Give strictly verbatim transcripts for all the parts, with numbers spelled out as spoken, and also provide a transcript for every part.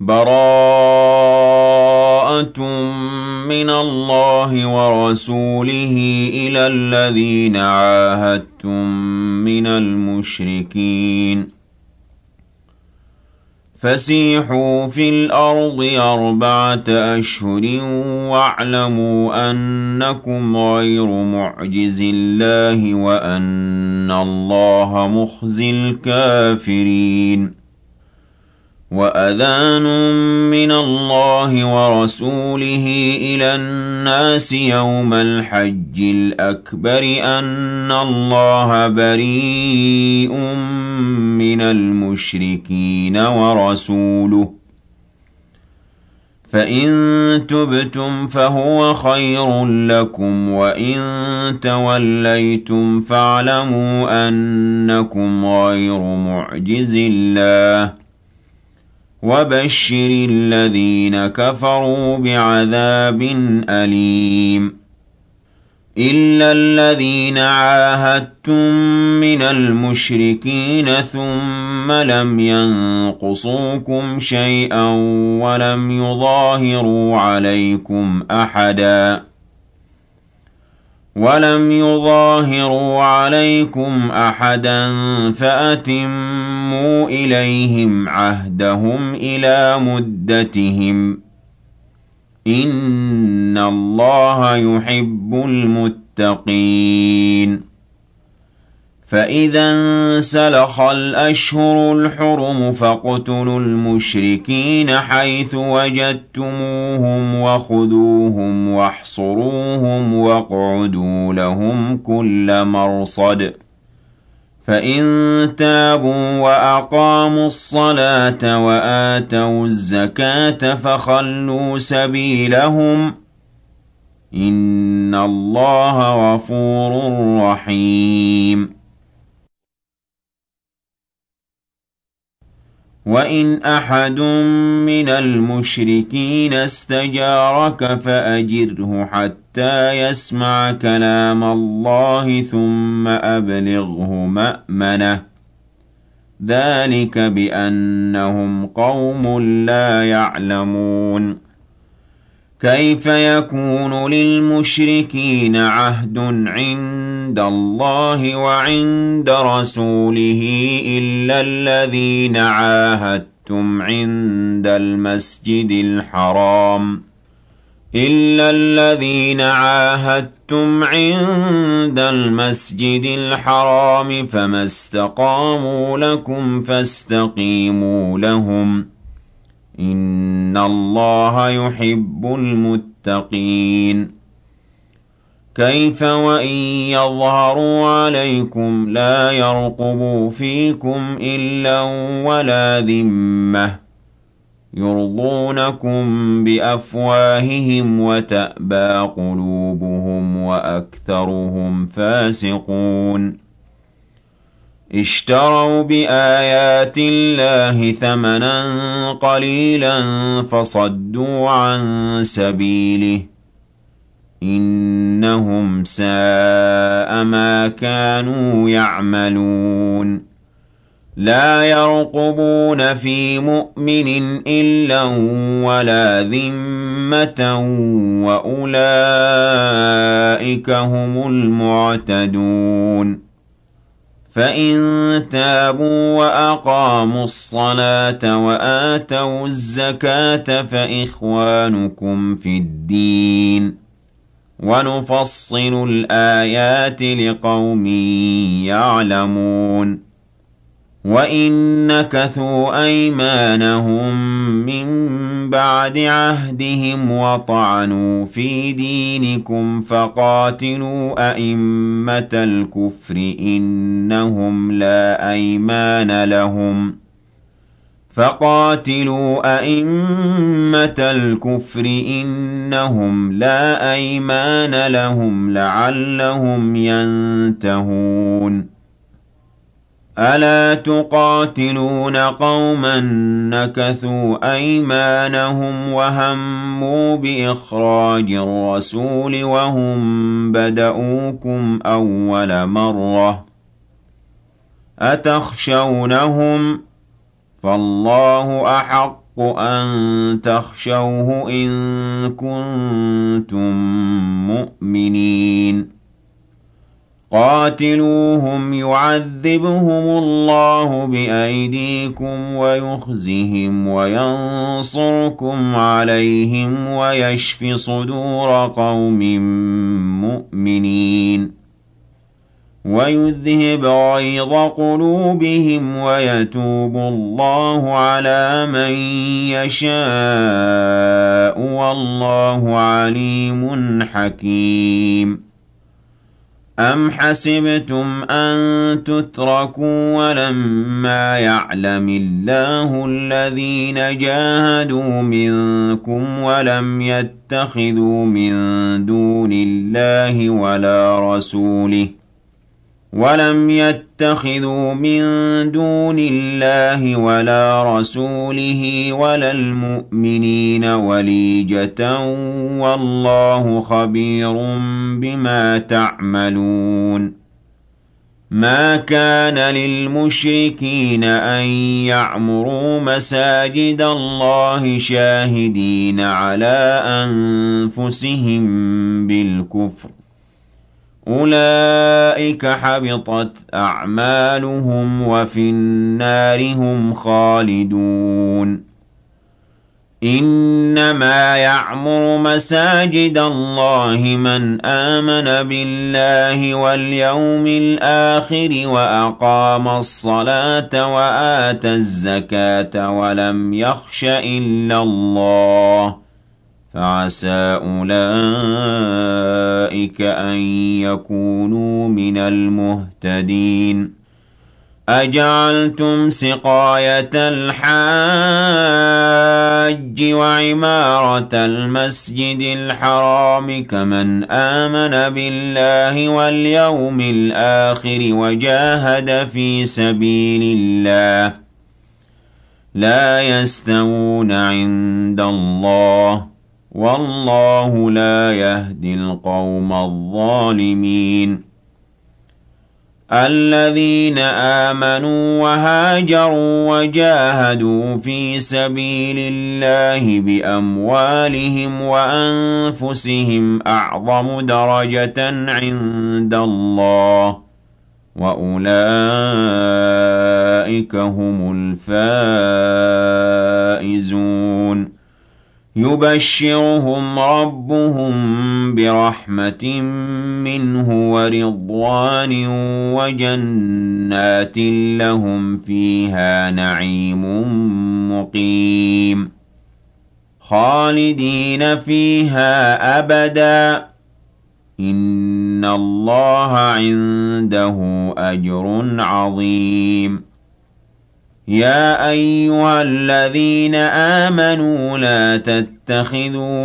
بَرَاءَةٌ مِّنَ اللَّهِ وَرَسُولِهِ إِلَى الَّذِينَ عَاهَدتُّم مِّنَ الْمُشْرِكِينَ فَسِيحُوا فِي الْأَرْضِ أَرْبَعَةَ أَشْهُرٍ وَاعْلَمُوا أَنَّكُمْ غَيْرُ مُعْجِزِي اللَّهِ وَأَنَّ اللَّهَ مُخْزِي الْكَافِرِينَ وَأَذَانٌ مِّنَ اللَّهِ وَرَسُولِهِ إِلَى النَّاسِ يَوْمَ الْحَجِّ الْأَكْبَرِ أَنَّ اللَّهَ بَرِيءٌ مِّنَ الْمُشْرِكِينَ وَرَسُولُهُ فَإِن تُبْتُمْ فَهُوَ خَيْرٌ لَّكُمْ وَإِن تَوَلَّيْتُمْ فَاعْلَمُوا أَنَّكُمْ غَيْرُ مُعْجِزِي اللَّهِ وَبَشِّرِ الَّذِينَ كَفَرُوا بِعَذَابٍ أَلِيمٍ إِلَّا الَّذِينَ عَاهَدتُّم مِّنَ الْمُشْرِكِينَ ثُمَّ لَمْ يَنقُصُوكُمْ شَيْئًا وَلَمْ يُظَاهِرُوا عَلَيْكُمْ أَحَدًا وَلَمْ يُظَاهِرُوا عَلَيْكُمْ أَحَدًا فَأَتِمُّوا إِلَيْهِمْ عَهْدَهُمْ إِلَى مُدَّتِهِمْ ۚ إِنَّ اللَّهَ يُحِبُّ الْمُتَّقِينَ فَإِذَا انسَلَخَ الْأَشْهُرُ الْحُرُمُ فَاقْتُلُوا الْمُشْرِكِينَ حَيْثُ وَجَدتُّمُوهُمْ وَخُذُوهُمْ وَاحْصُرُوهُمْ وَاقْعُدُوا لَهُمْ كُلَّ مَرْصَدٍ فَإِن تَابُوا وَأَقَامُوا الصَّلَاةَ وَآتَوُا الزَّكَاةَ فَخَلُّوا سَبِيلَهُمْ ۚ إِنَّ اللَّهَ غَفُورٌ رَّحِيمٌ وَإِنْ أَحَدٌ مِّنَ الْمُشْرِكِينَ اسْتَجَارَكَ فَأَجِرْهُ حَتَّىٰ يَسْمَعَ كَلَامَ اللَّهِ ثُمَّ أَبْلِغْهُ مَأْمَنَهُ ۚ ذَٰلِكَ بِأَنَّهُمْ قَوْمٌ لَّا يَعْلَمُونَ كَيْفَ يَكُونُ لِلْمُشْرِكِينَ عَهْدٌ عِندَ اللَّهِ وَعِندَ رَسُولِهِ إِلَّا الَّذِينَ عَاهَدتُّمْ عِندَ الْمَسْجِدِ الْحَرَامِ إِلَّا الَّذِينَ عَاهَدتُّمْ عِندَ الْمَسْجِدِ الْحَرَامِ فَمَا اسْتَقَامُوا لَكُمْ فَاسْتَقِيمُوا لَهُمْ ۚ إِنَّ اللَّهَ يُحِبُّ الْمُتَّقِينَ كَيْفَ وَإِن يَظْهَرُوا عَلَيْكُمْ لَا يَرْقُبُوا فِيكُمْ إِلًّا وَلَا ذِمَّةً يُرْضُونَكُم بِأَفْوَاهِهِمْ وَتَأْبَىٰ قُلُوبُهُمْ وَأَكْثَرُهُمْ فَاسِقُونَ اشْتَرَوْا بِآيَاتِ اللَّهِ ثَمَنًا قَلِيلًا فَصَدُّوا عَن سَبِيلِهِ ۚ إِنَّهُمْ سَاءَ مَا كَانُوا يَعْمَلُونَ لَا يَرْقُبُونَ فِي مُؤْمِنٍ إِلًّا وَلَا ذِمَّةً وَأُولَٰئِكَ هُمُ الْمُعْتَدُونَ فَإِن تَابُوا وَأَقَامُوا الصَّلَاةَ وَآتَوُا الزَّكَاةَ فَإِخْوَانُكُمْ فِي الدِّينِ ۗ وَنُفَصِّلُ الْآيَاتِ لِقَوْمٍ يَعْلَمُونَ وَإِن نَّكَثُوا أَيْمَانَهُم مِّن بَعْدِ عَهْدِهِمْ وَطَعَنُوا فِي دِينِكُمْ فَقَاتِلُوا أَئِمَّةَ الْكُفْرِ إِنَّهُمْ لَا أَيْمَانَ لَهُمْ فَقَاتِلُوا أَئِمَّةَ الْكُفْرِ إِنَّهُمْ لَا أَيْمَانَ لَهُمْ لَعَلَّهُمْ يَنتَهُونَ أَلَا تُقَاتِلُونَ قَوْمًا نَّكَثُوا أَيْمَانَهُمْ وَهَمُّوا بِإِخْرَاجِ الرَّسُولِ وَهُم بَدَءُوكُمْ أَوَّلَ مَرَّةٍ ۚ أَتَخْشَوْنَهُمْ ۚ فالله أحق أن تخشوه إن كنتم مؤمنين قاتلوهم يعذبهم الله بأيديكم ويخزهم وينصركم عليهم ويشف صدور قوم مؤمنين ويذهب غيظ قلوبهم ويتوب الله على من يشاء والله عليم حكيم أم حسبتم أن تتركوا ولما يعلم الله الذين جاهدوا منكم ولم يتخذوا من دون الله ولا رسوله ولم يتخذوا من دون الله ولا رسوله ولا المؤمنين وليجة والله خبير بما تعملون ما كان للمشركين أن يعمروا مساجد الله شاهدين على أنفسهم بالكفر أولئك حبطت أعمالهم وفي النار هم خالدون إنما يعمر مساجد الله من آمن بالله واليوم الآخر وأقام الصلاة وآتى الزكاة ولم يخش إلا الله فعسى أولئك أن يكونوا من المهتدين أجعلتم سقاية الحاج وعمارة المسجد الحرام كمن آمن بالله واليوم الآخر وجاهد في سبيل الله لا يستوون عند الله والله لا يهدي القوم الظالمين الذين آمنوا وهاجروا وجاهدوا في سبيل الله بأموالهم وأنفسهم أعظم درجة عند الله وأولئك هم الفائزون يبشرهم ربهم برحمة منه ورضوان وجنات لهم فيها نعيم مقيم خالدين فيها أبدا إن الله عنده أجر عظيم يا أيها الذين آمنوا لا تتخذوا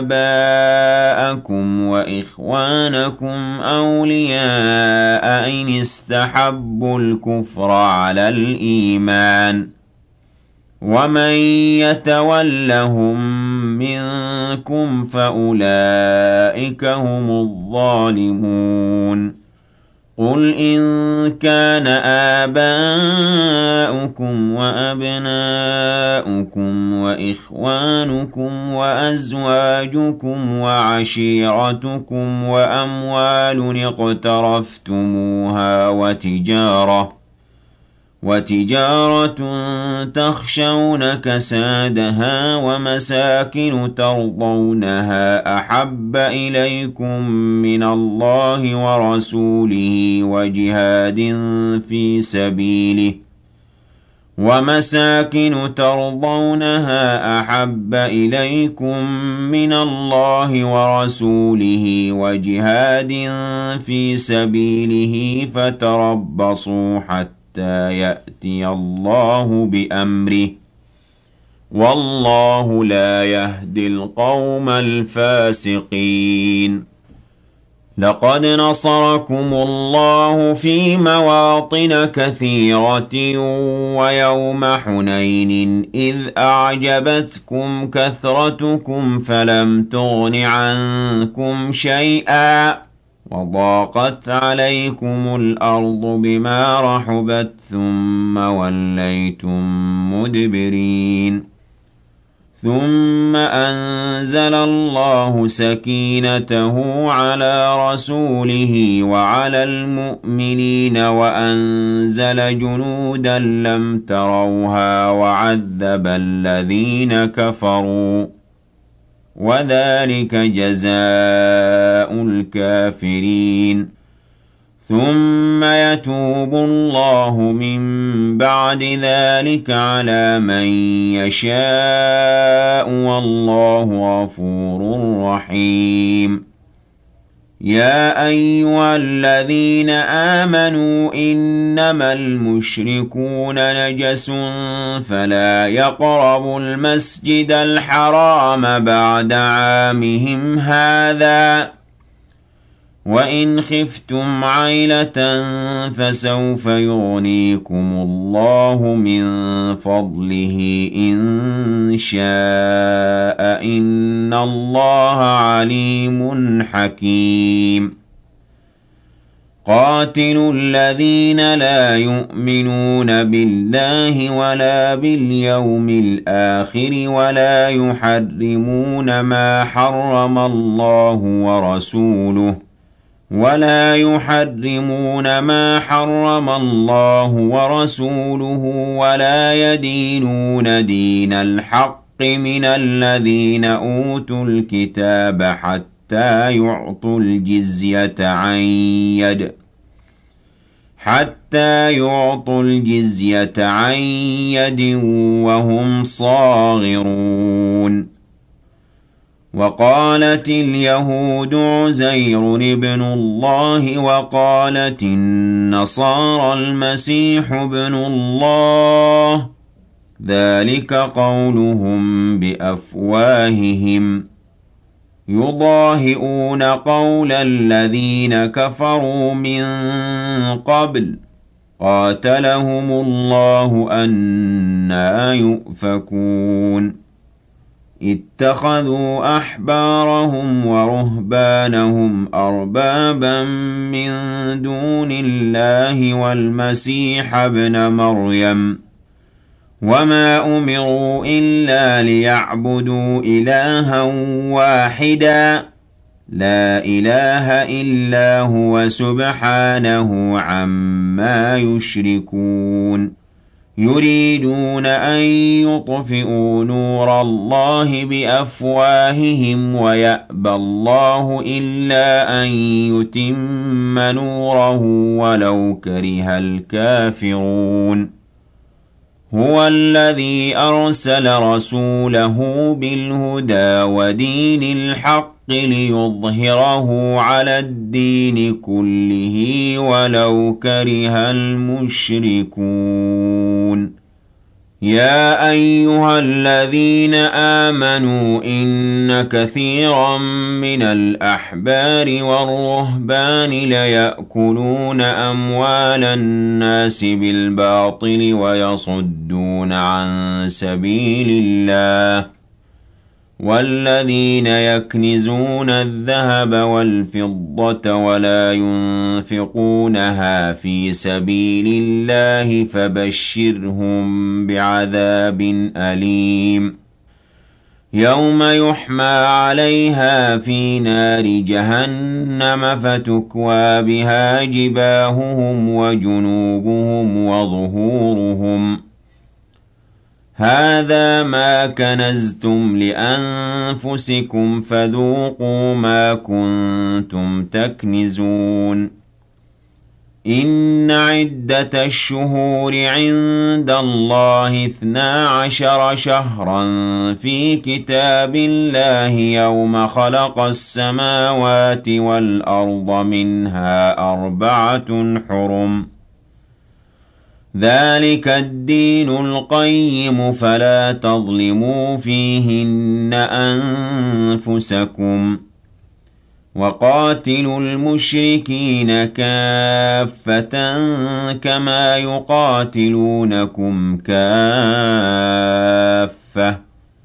آباءكم وإخوانكم أولياء إن استحبوا الكفر على الإيمان ومن يتولهم منكم فأولئك هم الظالمون قل إن كان آباؤكم وأبناؤكم وإخوانكم وأزواجكم وعشيرتكم وأموال اقترفتموها وتجارة وتجارة تخشون كسادها ومساكن ترضونها أحب إليكم من الله ورسوله وجهاد في سبيله ومساكن ترضونها أحب إليكم من الله ورسوله وجهاد في سبيله فتربصوا حتى يأتي الله بأمره والله لا يهدي القوم الفاسقين لقد نصركم الله في مواطن كثيرة ويوم حنين إذ أعجبتكم كثرتكم فلم تغن عنكم شيئا وضاقت عليكم الأرض بما رحبت ثم وليتم مدبرين ثم أنزل الله سكينته على رسوله وعلى المؤمنين وأنزل جنودا لم تروها وعذب الذين كفروا وذلك جزاء الكافرين ثم يتوب الله من بعد ذلك على من يشاء والله غفور رحيم يا أيها الذين آمنوا إنما المشركون نجس فلا يقربوا المسجد الحرام بعد عامهم هذا وإن خفتم عيلة فسوف يغنيكم الله من فضله إن شاء إن الله عليم حكيم قاتلوا الذين لا يؤمنون بالله ولا باليوم الآخر ولا يحرمون ما حرم الله ورسوله ولا يحرمون ما حرم الله ورسوله ولا يدينون دين الحق من الذين أوتوا الكتاب حتى يعطوا الجزية عن يد حتى يعطوا الجزية عن يد وهم صاغرون وقالت اليهود عزير ابن الله وقالت النصارى المسيح ابن الله ذلك قولهم بأفواههم يضاهئون قول الذين كفروا من قبل قاتلهم الله أنى يؤفكون اتخذوا أحبارهم ورهبانهم أربابا من دون الله والمسيح ابن مريم وما أمروا إلا ليعبدوا إلها واحدا لا إله إلا هو سبحانه عما يشركون يريدون أن يطفئوا نور الله بأفواههم ويأبى الله إلا أن يتم نوره ولو كره الكافرون هو الذي أرسل رسوله بالهدى ودين الحق ليظهره على الدين كله ولو كره المشركون يا أيها الذين آمنوا إن كثيرا من الأحبار والرهبان ليأكلون أموال الناس بالباطل ويصدون عن سبيل الله والذين يكنزون الذهب والفضة ولا ينفقونها في سبيل الله فبشرهم بعذاب أليم يوم يحمى عليها في نار جهنم فتكوى بها جباههم وجنوبهم وظهورهم هذا ما كنزتم لأنفسكم فذوقوا ما كنتم تكنزون إن عدة الشهور عند الله اثنا عشر شهرا في كتاب الله يوم خلق السماوات والأرض منها أربعة حرم ذلك الدين القيم فلا تظلموا فيهن أنفسكم وقاتلوا المشركين كافة كما يقاتلونكم كافة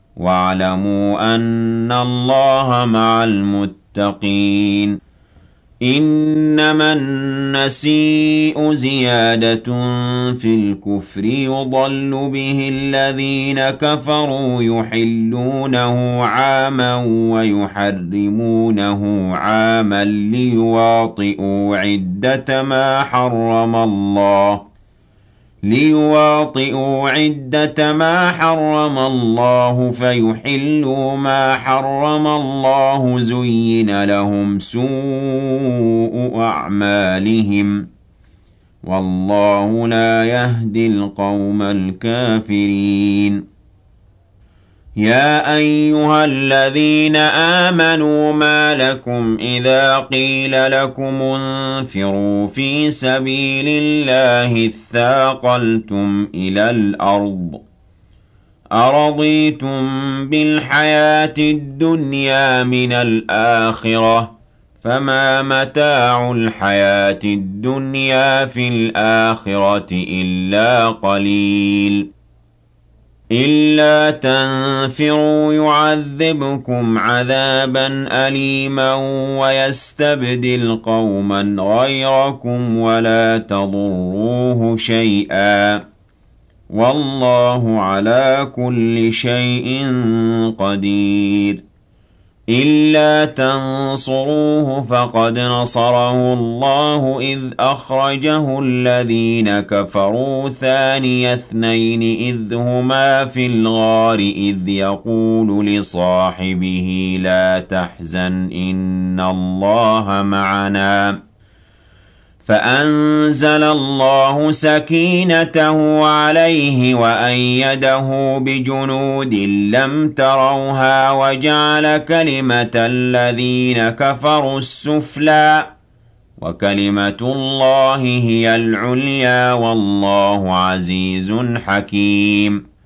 واعلموا أن الله مع المتقين إنما النسيء زيادة في الكفر يضل به الذين كفروا يحلونه عاما ويحرمونه عاما ليواطئوا عدة ما حرم الله ليواطئوا عدة ما حرم الله فيحلوا ما حرم الله زين لهم سوء أعمالهم والله لا يهدي القوم الكافرين يا أيها الذين آمنوا ما لكم إذا قيل لكم انفروا في سبيل الله اثاقلتم إلى الأرض أرضيتم بالحياة الدنيا من الآخرة فما متاع الحياة الدنيا في الآخرة إلا قليل إلا تنفروا يعذبكم عذابا أليما ويستبدل قوما غيركم ولا تضروه شيئا والله على كل شيء قدير إلا تنصروه فقد نصره الله إذ أخرجه الذين كفروا ثاني اثنين إذ هما في الغار إذ يقول لصاحبه لا تحزن إن الله معنا فأنزل الله سكينته عليه وأيده بجنود لم تروها وجعل كلمة الذين كفروا السفلى وكلمة الله هي العليا والله عزيز حكيم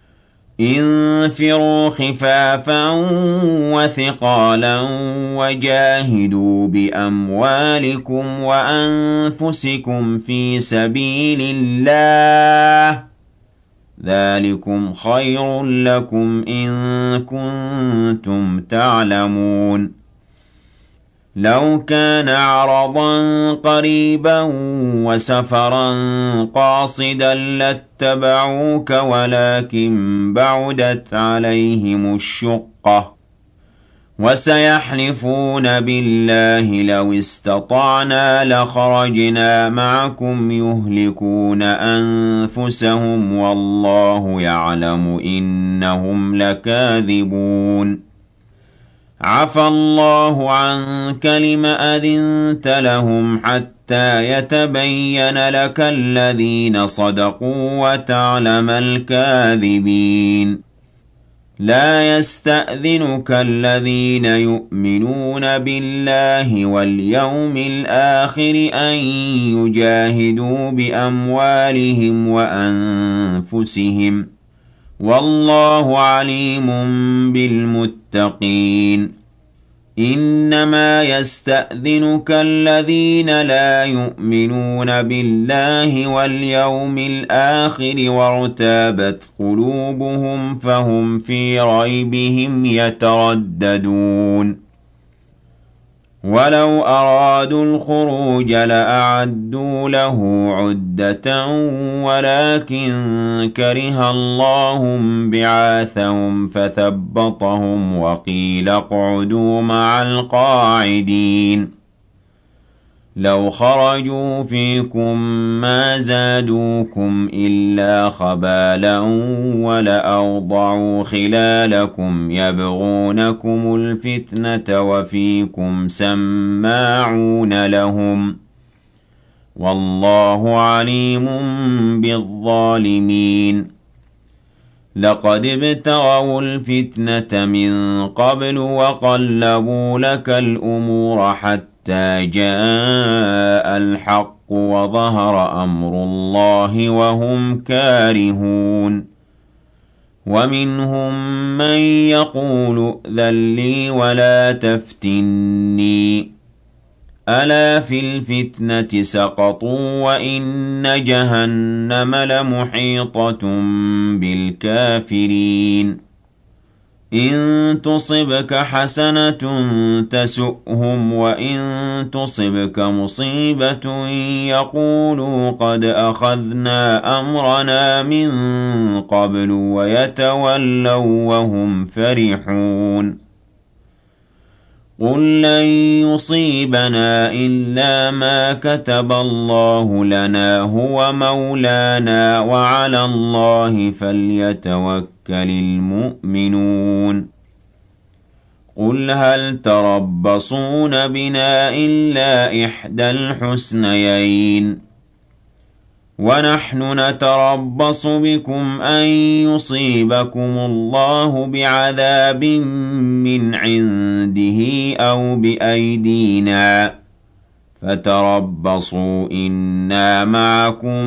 انفروا خفافا وثقالا وجاهدوا بأموالكم وأنفسكم في سبيل الله ذلكم خير لكم إن كنتم تعلمون لو كان عرضا قريبا وسفرا قاصدا لاتبعوك ولكن بعدت عليهم الشقة وسيحلفون بالله لو استطعنا لخرجنا معكم يهلكون أنفسهم والله يعلم إنهم لكاذبون عفى الله عنك لم أذنت لهم حتى يتبين لك الذين صدقوا وتعلم الكاذبين لا يستأذنك الذين يؤمنون بالله واليوم الآخر أن يجاهدوا بأموالهم وأنفسهم والله عليم بالمتقين إنما يستأذنك الذين لا يؤمنون بالله واليوم الآخر وارتابت قلوبهم فهم في ريبهم يترددون ولو أرادوا الخروج لأعدوا له عدة ولكن كره الله بعاثهم فثبطهم وقيل اقعدوا مع القاعدين لو خرجوا فيكم ما زادوكم إلا خبالا ولأوضعوا خلالكم يبغونكم الفتنة وفيكم سماعون لهم والله عليم بالظالمين لقد ابتغوا الفتنة من قبل وقلبوا لك الأمور حتى جاء الحق وظهر أمر الله وهم كارهون ومنهم من يقول ائذن لي ولا تفتني ألا في الفتنة سقطوا وإن جهنم لمحيطة بالكافرين إن تصبك حسنة تسؤهم وإن تصبك مصيبة يقولوا قد أخذنا أمرنا من قبل ويتولوا وهم فرحون قل لن يصيبنا إلا ما كتب الله لنا هو مولانا وعلى الله فليتوكل المؤمنون قل هل تربصون بنا إلا إحدى الحسنيين ونحن نتربص بكم أن يصيبكم الله بعذاب من عنده أو بأيدينا فتربصوا إنا معكم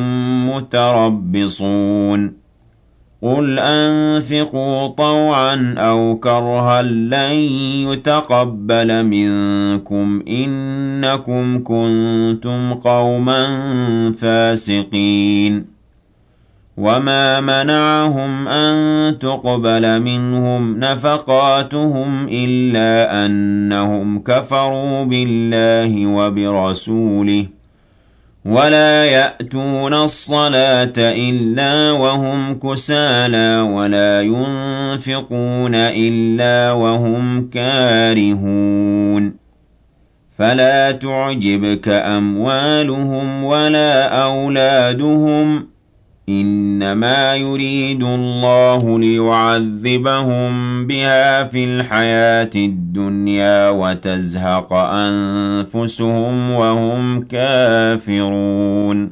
متربصون قل أنفقوا طوعا أو كرها لن يتقبل منكم إنكم كنتم قوما فاسقين وما منعهم أن تقبل منهم نفقاتهم إلا أنهم كفروا بالله وبرسوله ولا يأتون الصلاة إلا وهم كسالى ولا ينفقون إلا وهم كارهون فلا تعجبك أموالهم ولا أولادهم إنما يريد الله ليعذبهم بها في الحياة الدنيا وتزهق أنفسهم وهم كافرون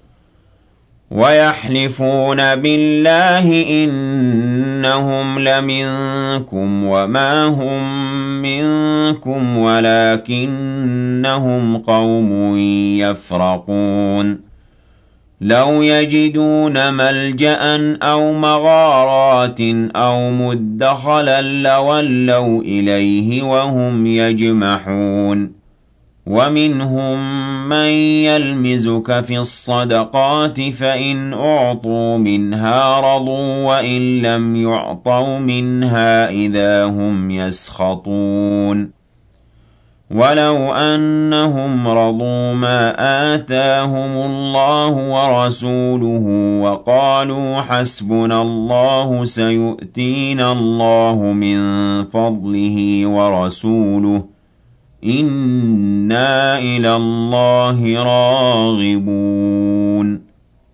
ويحلفون بالله إنهم لمنكم وما هم منكم ولكنهم قوم يفرقون لو يجدون ملجأ أو مغارات أو مدخلا لولوا إليه وهم يجمحون ومنهم من يلمزك في الصدقات فإن أعطوا منها رضوا وإن لم يعطوا منها إذا هم يسخطون ولو أنهم رضوا ما آتاهم الله ورسوله وقالوا حسبنا الله سيؤتينا الله من فضله ورسوله إنا إلى الله راغبون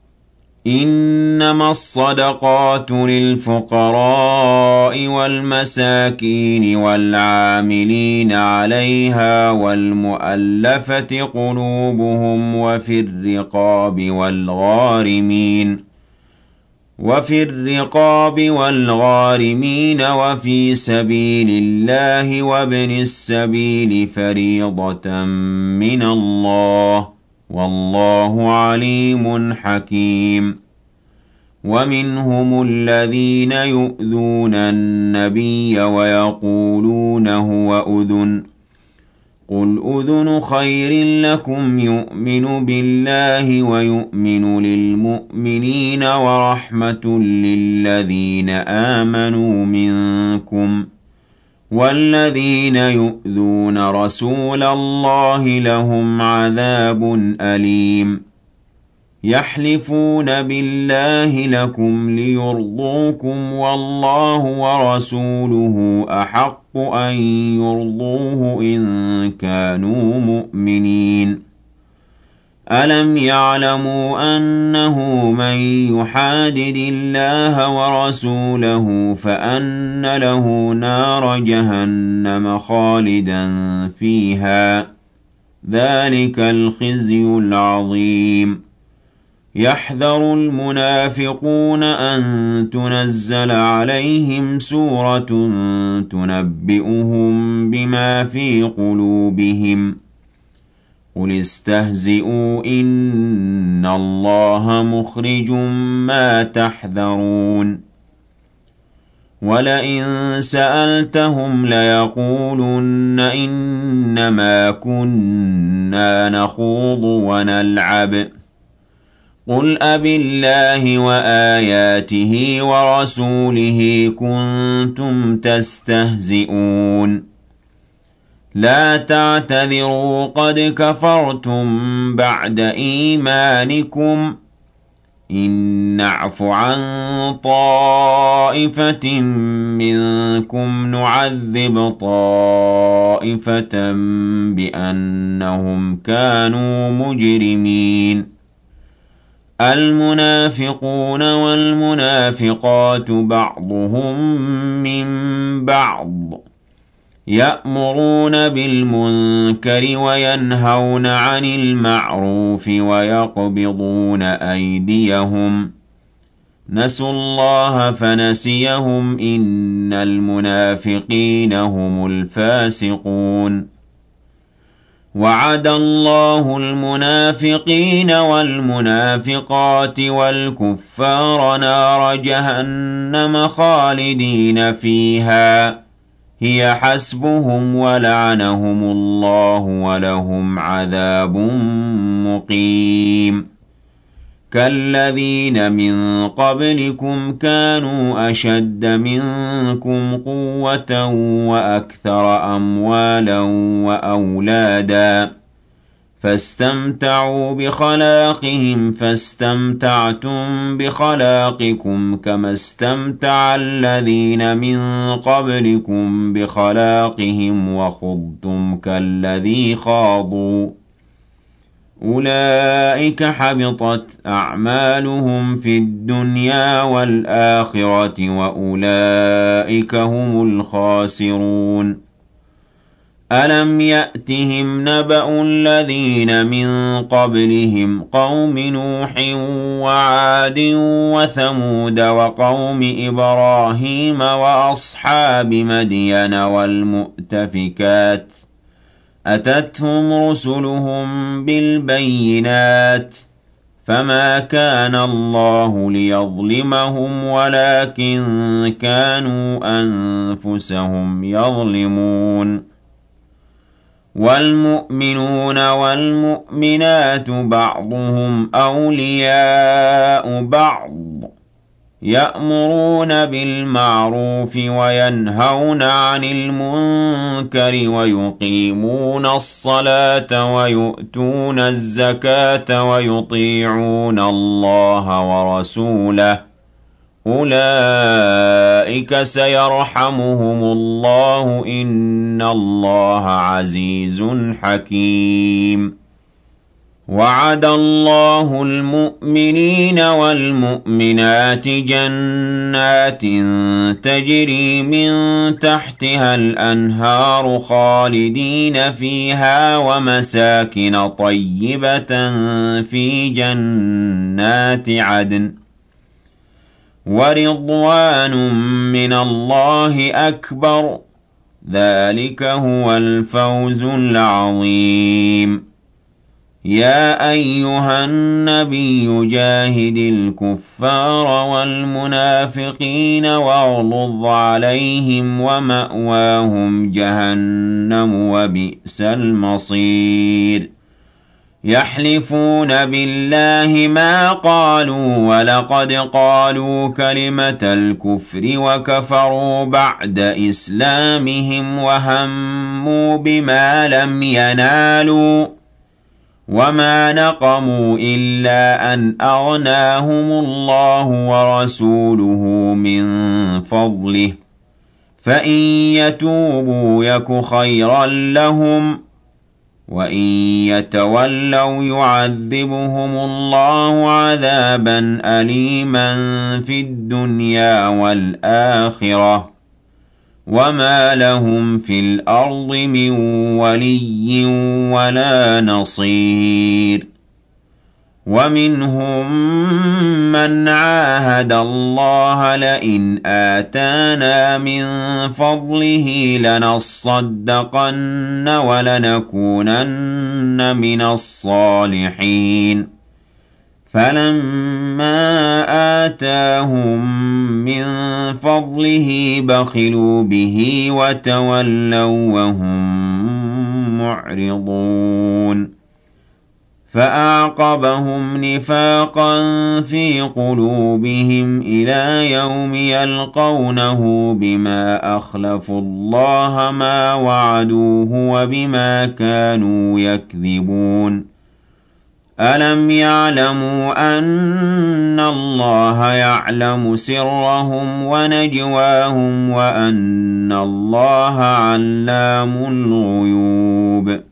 إنما الصدقات للفقراء والمساكين والعاملين عليها والمؤلفة قلوبهم وفي الرقاب والغارمين وفي الرقاب والغارمين وفي سبيل الله وابن السبيل فريضة من الله والله عليم حكيم ومنهم الذين يؤذون النبي ويقولون هو أذن قل أذن خير لكم يؤمن بالله ويؤمن للمؤمنين ورحمة للذين آمنوا منكم والذين يؤذون رسول الله لهم عذاب أليم يحلفون بالله لكم ليرضوكم والله ورسوله أحق أن يرضوه إن كانوا مؤمنين ألم يعلموا أنه من يحادد الله ورسوله فأن له نار جهنم خالدا فيها ذلك الخزي العظيم يحذر المنافقون أن تنزل عليهم سورة تنبئهم بما في قلوبهم قل استهزئوا إن الله مخرج ما تحذرون ولئن سألتهم ليقولن إنما كنا نخوض ونلعب قُلْ أَبِاللَّهِ وَآيَاتِهِ وَرَسُولِهِ كُنتُمْ تَسْتَهْزِئُونَ لَا تَعْتَذِرُوا قَدْ كَفَرْتُم بَعْدَ إِيمَانِكُمْ إِن نَّعْفُ عَن طَائِفَةٍ مِّنكُمْ نُعَذِّبْ طَائِفَةً بِأَنَّهُمْ كَانُوا مُجْرِمِينَ الْمُنَافِقُونَ وَالْمُنَافِقَاتُ بَعْضُهُم مِّن بَعْضٍ يَأْمُرُونَ بِالْمُنكَرِ وَيَنْهَوْنَ عَنِ الْمَعْرُوفِ وَيَقْبِضُونَ أَيْدِيَهُمْ نَسُوا اللَّهَ فَنَسِيَهُمْ إِنَّ الْمُنَافِقِينَ هُمُ الْفَاسِقُونَ وَعَدَ اللَّهُ الْمُنَافِقِينَ وَالْمُنَافِقَاتِ وَالْكُفَّارَ نَارَ جَهَنَّمَ خَالِدِينَ فِيهَا هِيَ حَسْبُهُمْ وَلَعَنَهُمُ اللَّهُ وَلَهُمْ عَذَابٌ مُّقِيمٌ كَالَّذِينَ مِن قَبْلِكُمْ كَانُوا أَشَدَّ مِنكُمْ قُوَّةً وَأَكْثَرَ أَمْوَالًا وَأَوْلَادًا فَاسْتَمْتَعُوا بِخَلَاقِهِمْ فَاسْتَمْتَعْتُم بِخَلَاقِكُمْ كَمَا اسْتَمْتَعَ الَّذِينَ مِن قَبْلِكُمْ بِخَلَاقِهِمْ وَخُضْتُمْ كَالَّذِي خَاضُوا أُولَٰئِكَ حَبِطَتْ أَعْمَالُهُمْ فِي الدُّنْيَا وَالْآخِرَةِ وَأُولَٰئِكَ هُمُ الْخَاسِرُونَ أَلَمْ يَأْتِهِمْ نَبَأُ الَّذِينَ مِن قَبْلِهِمْ قَوْمِ نُوحٍ وَعَادٍ وَثَمُودَ وَقَوْمِ إِبْرَاهِيمَ وَأَصْحَابِ مَدْيَنَ وَالْمُؤْتَفِكَاتِ أَتَتْهُمْ رُسُلُهُم بِالْبَيِّنَاتِ فَمَا كَانَ اللَّهُ لِيَظْلِمَهُمْ وَلَٰكِن كَانُوا أَنفُسَهُمْ يَظْلِمُونَ وَالْمُؤْمِنُونَ وَالْمُؤْمِنَاتُ بَعْضُهُمْ أَوْلِيَاءُ بَعْضٍ يَأْمُرُونَ بِالْمَعْرُوفِ وَيَنْهَوْنَ عَنِ الْمُنكَرِ وَيُقِيمُونَ الصَّلَاةَ وَيُؤْتُونَ الزَّكَاةَ وَيُطِيعُونَ اللَّهَ وَرَسُولَهُ أُولَئِكَ سَيَرْحَمُهُمُ اللَّهُ إِنَّ اللَّهَ عَزِيزٌ حَكِيمٌ وَعَدَ اللَّهُ الْمُؤْمِنِينَ وَالْمُؤْمِنَاتِ جَنَّاتٍ تَجْرِي مِن تَحْتِهَا الْأَنْهَارُ خَالِدِينَ فِيهَا وَمَسَاكِنَ طَيِّبَةً فِي جَنَّاتِ عَدْنٍ وَرِضْوَانٌ مِّنَ اللَّهِ أَكْبَرُ ذَلِكَ هُوَ الْفَوْزُ الْعَظِيمُ يَا أَيُّهَا النَّبِيُّ جَاهِدِ الْكُفَّارَ وَالْمُنَافِقِينَ وَاغْلُظْ عَلَيْهِمْ وَمَأْوَاهُمْ جَهَنَّمُ وَبِئْسَ الْمَصِيرُ يَحْلِفُونَ بِاللَّهِ مَا قَالُوا وَلَقَدْ قَالُوا كَلِمَةَ الْكُفْرِ وَكَفَرُوا بَعْدَ إِسْلَامِهِمْ وَهَمُّوا بِمَا لَمْ يَنَالُوا وَمَا نَقَمُوا إِلَّا أَنْ أَغْنَاهُمُ اللَّهُ وَرَسُولُهُ مِنْ فَضْلِهِ فَإِنْ يَتُوبُوا يَكُ خَيْرًا لَهُمْ وَإِنْ يَتَوَلَّوْا يُعَذِّبْهُمُ اللَّهُ عَذَابًا أَلِيمًا فِي الدُّنْيَا وَالْآخِرَةِ وَمَا لَهُمْ فِي الْأَرْضِ مِنْ وَلِيٍّ وَلَا نَصِيرٍ وَمِنْهُمْ مَنْ عَاهَدَ اللَّهَ لَئِنْ آتَانَا مِنْ فَضْلِهِ لَنَصَّدَّقَنَّ وَلَنَكُونَنَّ مِنَ الصَّالِحِينَ فَلَمَّا آتَاهُم مِّن فَضْلِهِ بَخِلُوا بِهِ وَتَوَلَّوا وَّهُم مُّعْرِضُونَ فأعقبهم نفاقا في قلوبهم إلى يوم يلقونه بما أخلفوا الله ما وعدوه وبما كانوا يكذبون ألم يعلموا أن الله يعلم سرهم ونجواهم وأن الله علام الغيوب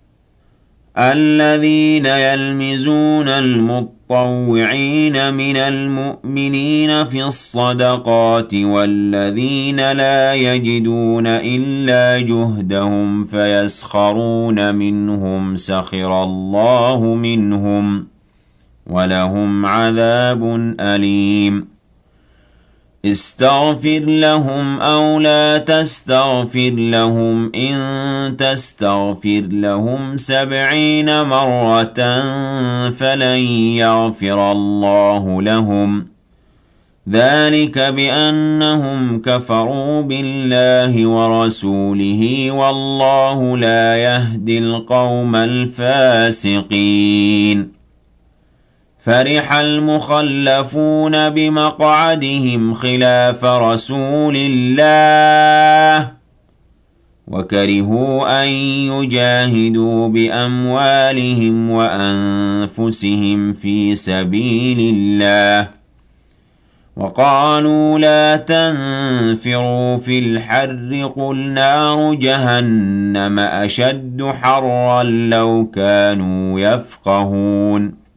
الذين يلمزون المطوعين من المؤمنين في الصدقات والذين لا يجدون إلا جهدهم فيسخرون منهم سخر الله منهم ولهم عذاب أليم استغفر لهم أو لا تستغفر لهم إن تستغفر لهم سبعين مرة فلن يغفر الله لهم ذلك بأنهم كفروا بالله ورسوله والله لا يهدي القوم الفاسقين فرح المخلفون بمقعدهم خلاف رسول الله وكرهوا أن يجاهدوا بأموالهم وأنفسهم في سبيل الله وقالوا لا تنفروا في الحر قل نار جهنم أشد حرا لو كانوا يفقهون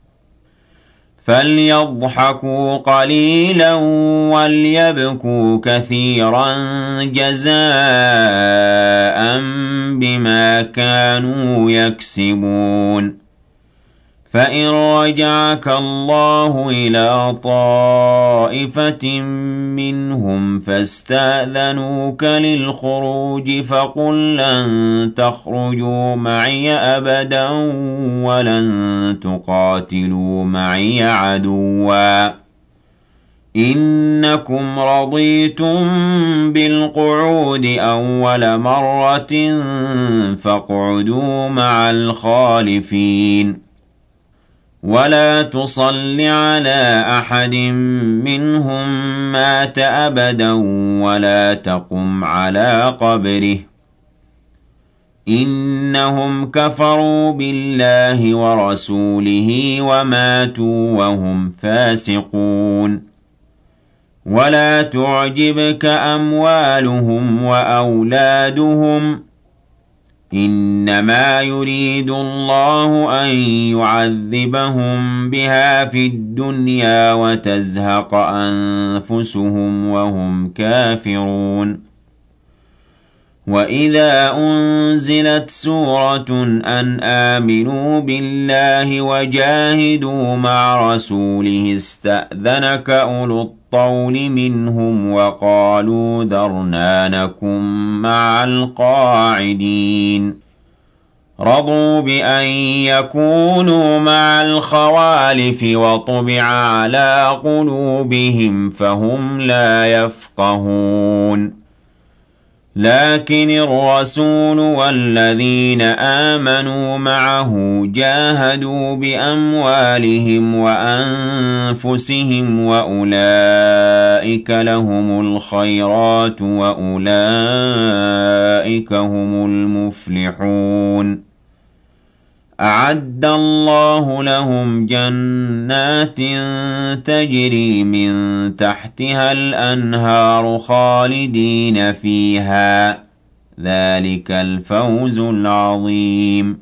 فليضحكوا قليلا وليبكوا كثيرا جزاء بما كانوا يكسبون فإن رجعك الله إلى طائفة منهم فاستأذنوك للخروج فقل لن تخرجوا معي أبدا ولن تقاتلوا معي عدوا إنكم رضيتم بالقعود أول مرة فاقعدوا مع الخالفين ولا تصل على أحد منهم مات أبدا ولا تقم على قبره إنهم كفروا بالله ورسوله وماتوا وهم فاسقون ولا تعجبك أموالهم وأولادهم إنما يريد الله أن يعذبهم بها في الدنيا وتزهق أنفسهم وهم كافرون وإذا أنزلت سورة أن آمنوا بالله وجاهدوا مع رسوله استأذنك أولو الطول منهم وقالوا ذرنا نكن مع القاعدين رضوا بأن يكونوا مع الخوالف وطبع على قلوبهم فهم لا يفقهون لكن الرسول والذين آمنوا معه جاهدوا بأموالهم وأنفسهم وأولئك لهم الخيرات وأولئك هم المفلحون أعد الله لهم جنات تجري من تحتها الأنهار خالدين فيها ذلك الفوز العظيم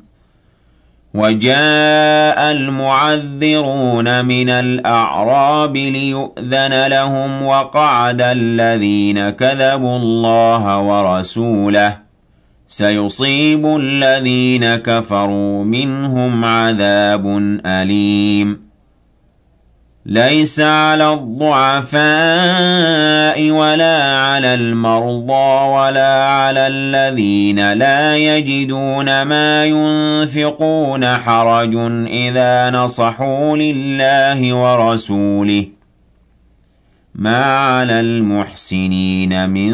وجاء المعذرون من الأعراب ليؤذن لهم وقعد الذين كذبوا الله ورسوله سيصيب الذين كفروا منهم عذاب أليم ليس على الضعفاء ولا على المرضى ولا على الذين لا يجدون ما ينفقون حرج إذا نصحوا لله ورسوله ما على المحسنين من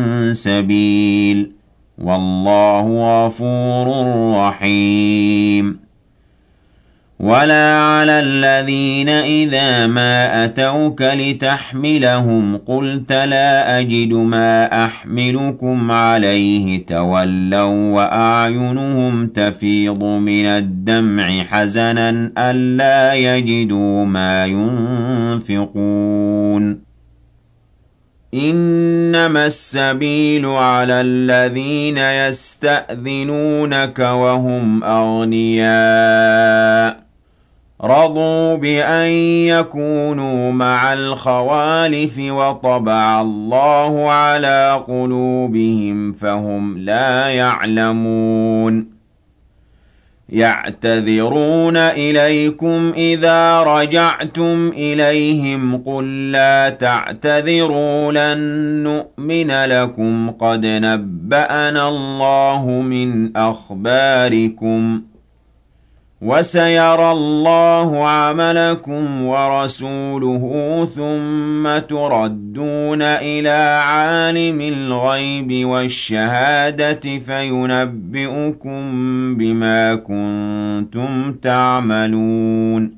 سبيل والله غفور رحيم ولا على الذين إذا ما أتوك لتحملهم قلت لا أجد ما أحملكم عليه تولوا وأعينهم تفيض من الدمع حزنا ألا يجدوا ما ينفقون إنما السبيل على الذين يستأذنونك وهم أغنياء رضوا بأن يكونوا مع الخوالف وطبع الله على قلوبهم فهم لا يعلمون يعتذرون إليكم إذا رجعتم إليهم قل لا تعتذروا لن نؤمن لكم قد نبأنا الله من أخباركم وسيرى الله عملكم ورسوله ثم تردون إلى عالم الغيب والشهادة فينبئكم بما كنتم تعملون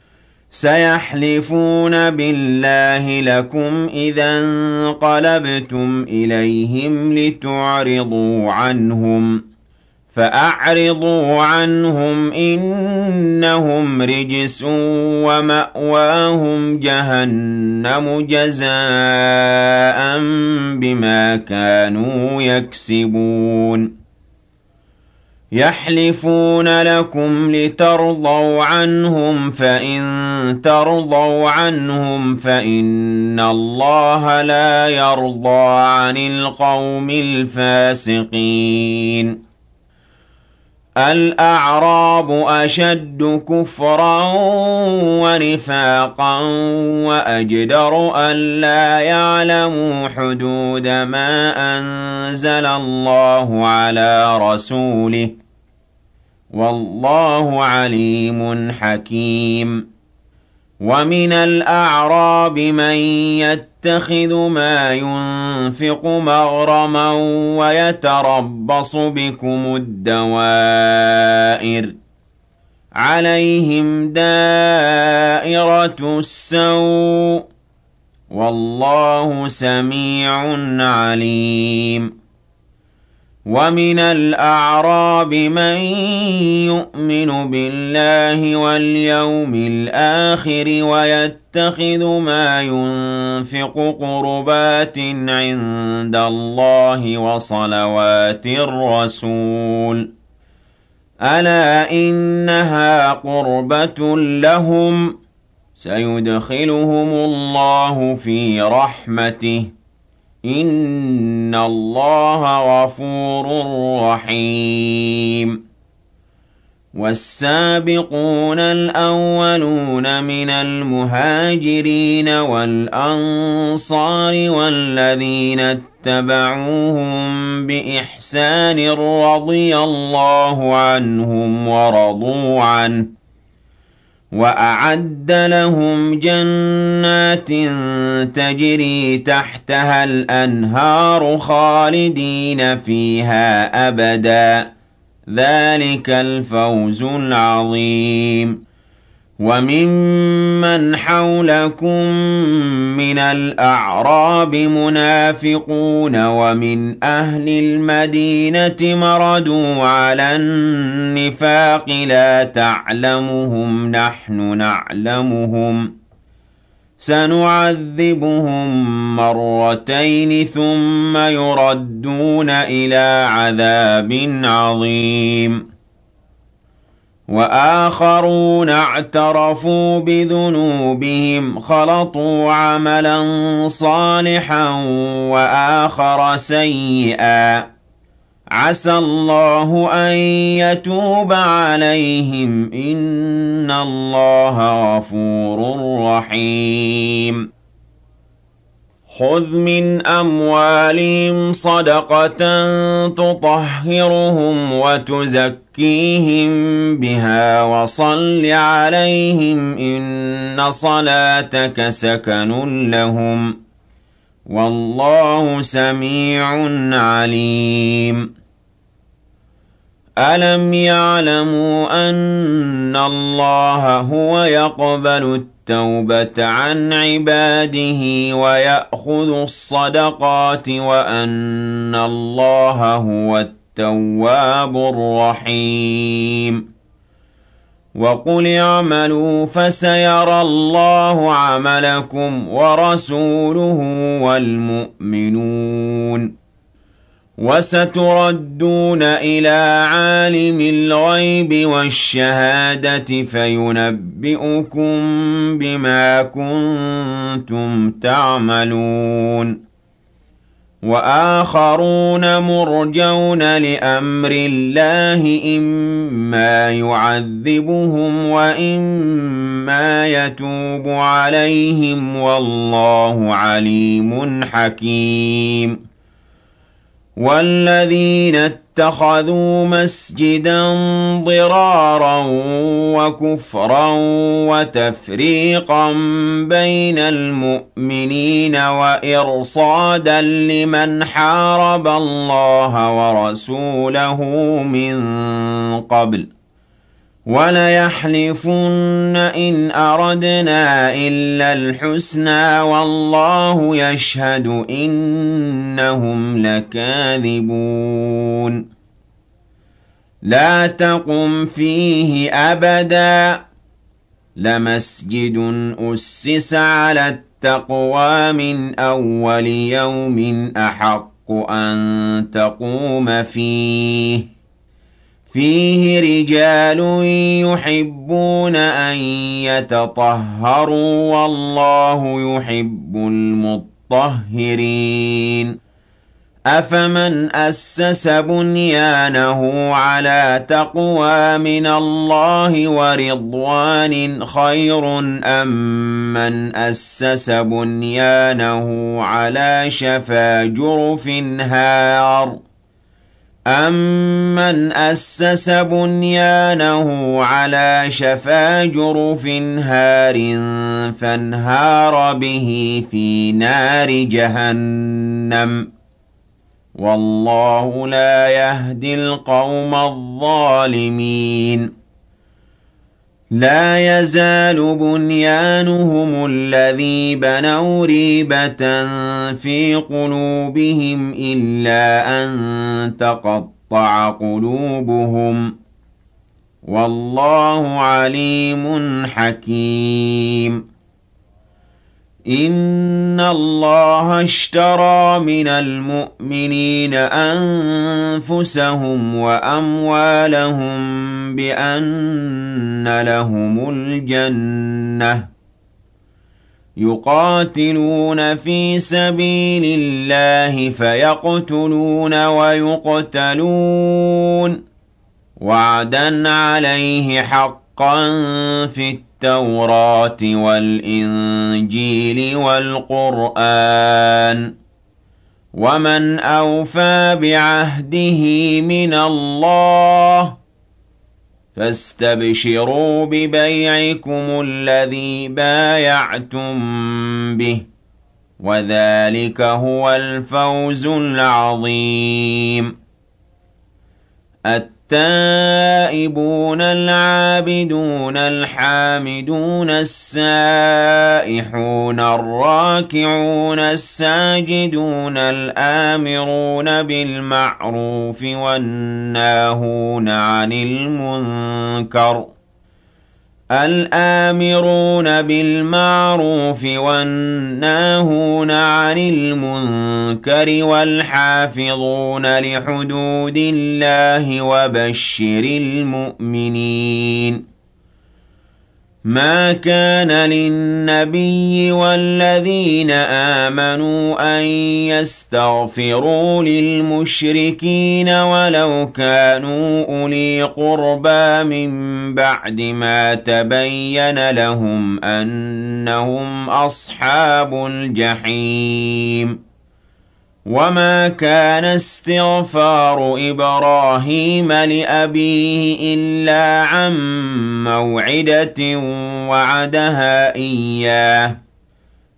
سيحلفون بالله لكم إذا انقلبتم إليهم لتعرضوا عنهم فأعرضوا عنهم إنهم رجس ومأواهم جهنم جزاء بما كانوا يكسبون يحلفون لكم لترضوا عنهم فإن ترضوا عنهم فإن الله لا يرضى عن القوم الفاسقين الأعراب أشد كفرا ونفاقا وأجدر ألا يعلموا حدود ما أنزل الله على رسوله والله عليم حكيم ومن الأعراب من يتخذ ما ينفق مغرما ويتربص بكم الدوائر عليهم دائرة السوء والله سميع عليم ومن الأعراب من يؤمن بالله واليوم الآخر ويتخذ ما ينفق قربات عند الله وصلوات الرسول ألا إنها قربة لهم سيدخلهم الله في رحمته إن الله غفور رحيم والسابقون الأولون من المهاجرين والأنصار والذين اتبعوهم بإحسان رضي الله عنهم ورضوا عنه وأعد لهم جنات تجري تحتها الأنهار خالدين فيها أبدا ذلك الفوز العظيم وممن حولكم من الأعراب منافقون ومن أهل المدينة مردوا على النفاق لا تعلمهم نحن نعلمهم سنعذبهم مرتين ثم يردون إلى عذاب عظيم وآخرون اعترفوا بذنوبهم خلطوا عملا صالحا وآخر سيئا عسى الله أن يتوب عليهم إن الله غفور رحيم خذ من أموالهم صدقة تطهرهم وتزكيهم بها وصل عليهم إن صلاتك سكن لهم والله سميع عليم أَلَمْ يَعْلَمُوا أَنَّ اللَّهَ هُوَ يَقْبَلُ التَّوْبَةَ عَنْ عِبَادِهِ وَيَأْخُذُ الصَّدَقَاتِ وَأَنَّ اللَّهَ هُوَ التَّوَّابُ الرَّحِيمُ وَقُلِ اعْمَلُوا فَسَيَرَى اللَّهُ عَمَلَكُمْ وَرَسُولُهُ وَالْمُؤْمِنُونَ وَسَتُرَدُّونَ إِلَى عَالِمِ الْغَيْبِ وَالشَّهَادَةِ فَيُنَبِّئُكُم بِمَا كُنتُمْ تَعْمَلُونَ وَآخَرُونَ مُرْجَوْنَ لِأَمْرِ اللَّهِ إِمَّا يُعَذِّبُهُمْ وَإِمَّا يَتُوبُ عَلَيْهِمْ وَاللَّهُ عَلِيمٌ حَكِيمٌ وَالَّذِينَ اتَّخَذُوا مَسْجِدًا ضِرَارًا وَكُفْرًا وَتَفْرِيقًا بَيْنَ الْمُؤْمِنِينَ وَإِرْصَادًا لِمَنْ حَارَبَ اللَّهَ وَرَسُولَهُ مِنْ قَبْلُ وَلَيَحْلِفُنَّ إِنْ أَرَدْنَا إِلَّا الْحُسْنَى وَاللَّهُ يَشْهَدُ إِنَّهُمْ لَكَاذِبُونَ لَا تَقُمْ فِيهِ أَبَدًا لَمَسْجِدٌ أُسِّسَ عَلَى التَّقْوَى مِنْ أَوَّلِ يَوْمٍ أَحَقُّ أَن تَقُومَ فِيهِ فِيهِ رِجَالٌ يُحِبُّونَ أَن يَتَطَهَّرُوا وَاللَّهُ يُحِبُّ الْمُطَّهِّرِينَ أَفَمَنْ أَسَّسَ بُنْيَانَهُ عَلَى تَقْوَى مِنَ اللَّهِ وَرِضْوَانٍ خَيْرٌ أَمْ مَنْ أَسَّسَ بُنْيَانَهُ عَلَى شَفَا جُرُفٍ هَارٍ أَمَّنْ أَسَّسَ بُنْيَانَهُ عَلَى شَفَا جُرُفٍ هَارٍ فَانْهَارَ بِهِ فِي نَارِ جَهَنَّمَ وَاللَّهُ لَا يَهْدِي الْقَوْمَ الظَّالِمِينَ لَا يَزَالُ بُنْيَانُهُمُ الَّذِي بَنَوْا رِيبَةً فِي قُلُوبِهِمْ إِلَّا أَن تَقَطَّعَ قُلُوبُهُمْ وَاللَّهُ عَلِيمٌ حَكِيمٌ إِنَّ اللَّهَ اشْتَرَىٰ مِنَ الْمُؤْمِنِينَ أَنفُسَهُمْ وَأَمْوَالَهُم بِأَنَّ لَهُمُ الْجَنَّةَ يُقَاتِلُونَ فِي سَبِيلِ اللَّهِ فَيَقْتُلُونَ وَيُقْتَلُونَ وَعْدًا عَلَيْهِ حَقًّا فِي التَّوْرَاةِ وَالْإِنجِيلِ وَالْقُرْآنِ وَمَنْ أَوْفَىٰ بِعَهْدِهِ مِنَ اللَّهِ فَاسْتَبْشِرُوا بِبَيْعِكُمُ الَّذِي بَايَعْتُم بِهِ وَذَٰلِكَ هُوَ الْفَوْزُ الْعَظِيمُ التائبون العابدون الحامدون السائحون الراكعون الساجدون الآمرون بالمعروف والناهون عن المنكر الآمرون بالمعروف والناهون عن المنكر والحافظون لحدود الله وبشر المؤمنين ما كان للنبي والذين آمنوا أن يستغفروا للمشركين ولو كانوا أولي قربى من بعد ما تبين لهم أنهم أصحاب الجحيم وما كان استغفار إبراهيم لأبيه إلا عن موعدة وعدها إياه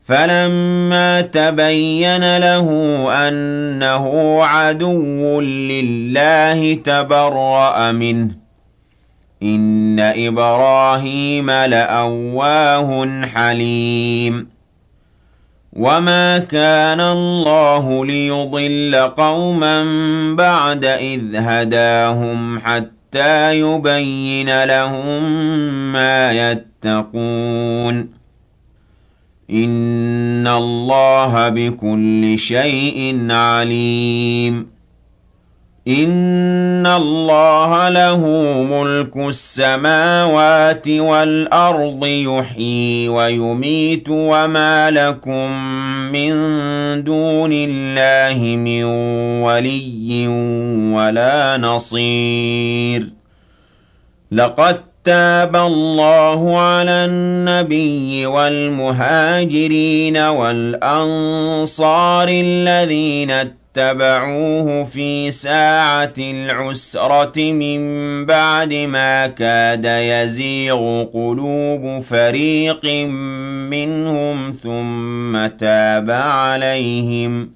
فَلَمَّا تَبَيَّنَ لَهُ أَنَّهُ عَدُوٌّ لِّلَّهِ تَبَرَّأَ مِنْهُ ۚ إِنَّ إِبْرَاهِيمَ لَأَوَّاهٌ حَلِيمٌ وَمَا كَانَ اللَّهُ لِيُضِلَّ قَوْمًا بَعْدَ إِذْ هَدَاهُمْ حَتَّىٰ يُبَيِّنَ لَهُم مَّا يَتَّقُونَ ۚ إِنَّ اللَّهَ بِكُلِّ شَيْءٍ عَلِيمٌ إِنَّ اللَّهَ لَهُ مُلْكُ السَّمَاوَاتِ وَالْأَرْضِ يُحْيِي وَيُمِيتُ وَمَا لَكُم مِّن دُونِ اللَّهِ مِن وَلِيٍّ وَلَا نَصِيرٍ لَقَد تَّابَ اللَّهُ عَلَى النَّبِيِّ وَالْمُهَاجِرِينَ وَالْأَنصَارِ الَّذِينَ اتَّبَعُوهُ فِي سَاعَةِ الْعُسْرَةِ مِن بَعْدِ مَا كَادَ يَزِيغُ قُلُوبُ فَرِيقٍ مِّنْهُمْ ثُمَّ تَابَ عَلَيْهِمْ ۚ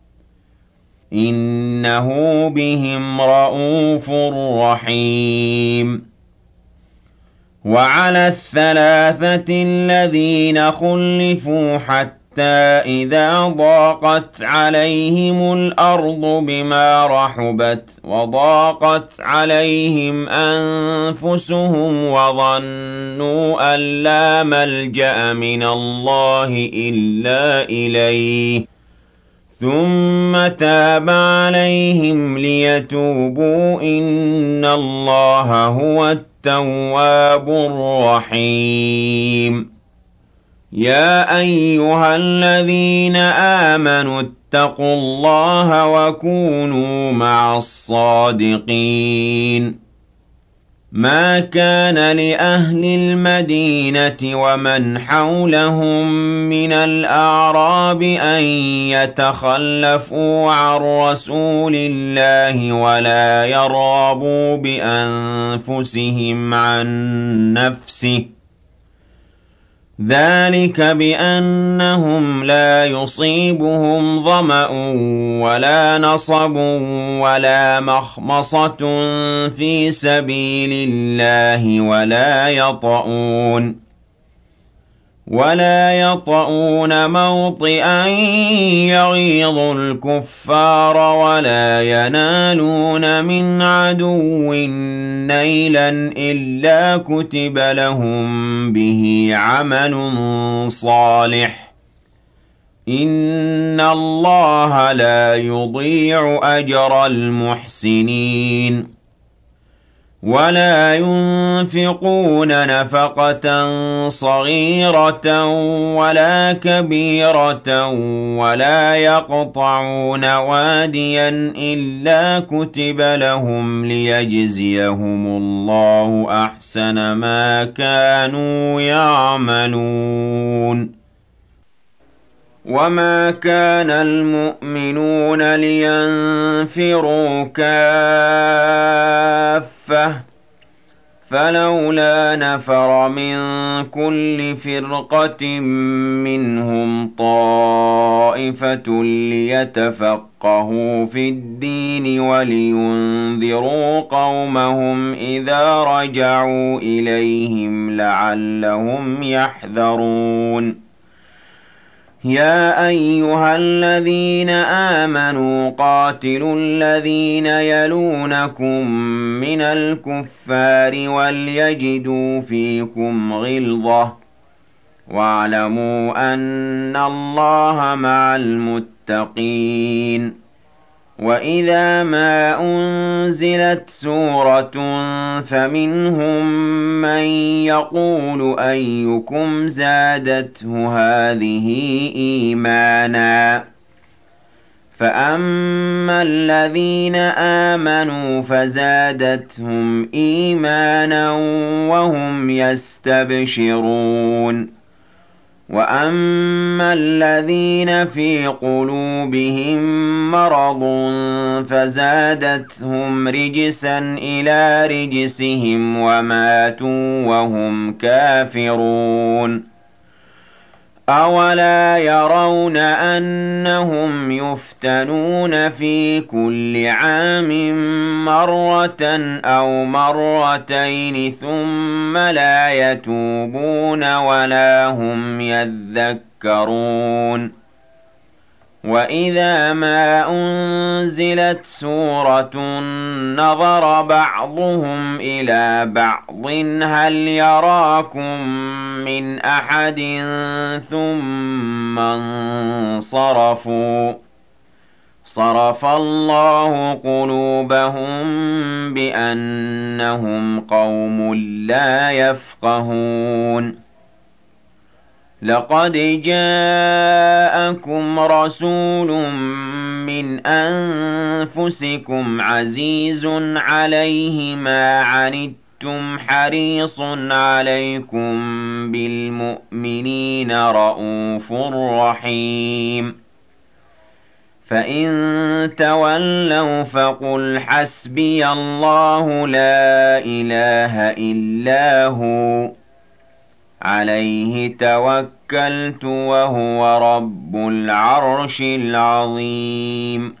إِنَّهُ بِهِمْ رَءُوفٌ رَّحِيمٌ وَعَلَى الثَّلَاثَةِ الَّذِينَ خُلِّفُوا حَتَّىٰ إِذَا ضَاقَتْ عَلَيْهِمُ الْأَرْضُ بِمَا رَحُبَتْ وَضَاقَتْ عَلَيْهِمْ أَنفُسُهُمْ وَظَنُّوا أَن لَّا مَلْجَأَ مِنَ اللَّهِ إِلَّا إِلَيْهِ ثُمَّ تَابَ عَلَيْهِمْ لِيَتُوبُوا ۚ إِنَّ اللَّهَ هُوَ التَّوَّابُ الرَّحِيمُ يَا أَيُّهَا الَّذِينَ آمَنُوا اتَّقُوا اللَّهَ وَكُونُوا مَعَ الصَّادِقِينَ مَا كَانَ لِأَهْلِ الْمَدِينَةِ وَمَنْ حَوْلَهُم مِّنَ الْأَعْرَابِ أَن يَتَخَلَّفُوا عَن رَّسُولِ اللَّهِ وَلَا يَرْغَبُوا بِأَنفُسِهِمْ عَن نَّفْسِهِ ۚ ذَٰلِكَ بِأَنَّهُمْ لَا يُصِيبُهُمْ ظَمَأٌ وَلَا نَصَبٌ وَلَا مَخْمَصَةٌ فِي سَبِيلِ اللَّهِ وَلَا يَطَئُونَ وَلَا يَطَئُونَ مَوْطِئًا يَغِيظُ الْكُفَّارَ وَلَا يَنَالُونَ مِنْ عَدُوٍّ نَيْلًا إِلَّا كُتِبَ لَهُم بِهِ عَمَلٌ صَالِحٌ ۚ إِنَّ اللَّهَ لَا يُضِيعُ أَجْرَ الْمُحْسِنِينَ وَلَا يُنفِقُونَ نَفَقَةً صَغِيرَةً وَلَا كَبِيرَةً وَلَا يَقْطَعُونَ وَادِيًا إِلَّا كُتِبَ لَهُمْ لِيَجْزِيَهُمُ اللَّهُ أَحْسَنَ مَا كَانُوا يَعْمَلُونَ وَمَا كَانَ الْمُؤْمِنُونَ لِيَنفِرُوا كَافَّةً ۚ فَلَوْلَا نَفَرَ مِن كُلِّ فِرْقَةٍ مِّنْهُمْ طَائِفَةٌ لِّيَتَفَقَّهُوا فِي الدِّينِ وَلِيُنذِرُوا قَوْمَهُمْ إِذَا رَجَعُوا إِلَيْهِمْ لَعَلَّهُمْ يَحْذَرُونَ يَا أَيُّهَا الَّذِينَ آمَنُوا قَاتِلُوا الَّذِينَ يَلُونَكُم مِّنَ الْكُفَّارِ وَلْيَجِدُوا فِيكُمْ غِلْظَةً ۚ وَاعْلَمُوا أَنَّ اللَّهَ مَعَ الْمُتَّقِينَ وَإِذَا مَا أُنزِلَتْ سُورَةٌ فَمِنْهُم مَّن يَقُولُ أَيُّكُمْ زَادَتْهُ هَٰذِهِ إِيمَانًا ۚ فَأَمَّا الَّذِينَ آمَنُوا فَزَادَتْهُمْ إِيمَانًا وَهُمْ يَسْتَبْشِرُونَ وَأَمَّا الَّذِينَ فِي قُلُوبِهِم مَّرَضٌ فَزَادَتْهُمْ رِجْسًا إِلَىٰ رِجْسِهِمْ وَمَاتُوا وَهُمْ كَافِرُونَ أَوَلَا يَرَوْنَ أَنَّهُمْ يُفْتَنُونَ فِي كُلِّ عَامٍ مَّرَّةً أَوْ مَرَّتَيْنِ ثُمَّ لَا يَتُوبُونَ وَلَا هُمْ يَذَّكَّرُونَ وَإِذَا مَا أُنزِلَتْ سُورَةٌ نَّظَرَ بَعْضُهُمْ إِلَىٰ بَعْضٍ هَلْ يَرَاكُم مِّنْ أَحَدٍ ثُمَّ انصَرَفُوا ۚ صَرَفَ اللَّهُ قُلُوبَهُم بِأَنَّهُمْ قَوْمٌ لَّا يَفْقَهُونَ لَقَدْ جَاءَكُمْ رَسُولٌ مِّنْ أَنفُسِكُمْ عَزِيزٌ عَلَيْهِ مَا عَنِتُّمْ حَرِيصٌ عَلَيْكُم بِالْمُؤْمِنِينَ رَءُوفٌ رَّحِيمٌ فَإِن تَوَلَّوْا فَقُلْ حَسْبِيَ اللَّهُ لَا إِلَٰهَ إِلَّا هُوَ عَلَيْهِ تَوَكَّلْتُ وَهُوَ رَبُّ الْعَرْشِ الْعَظِيمِ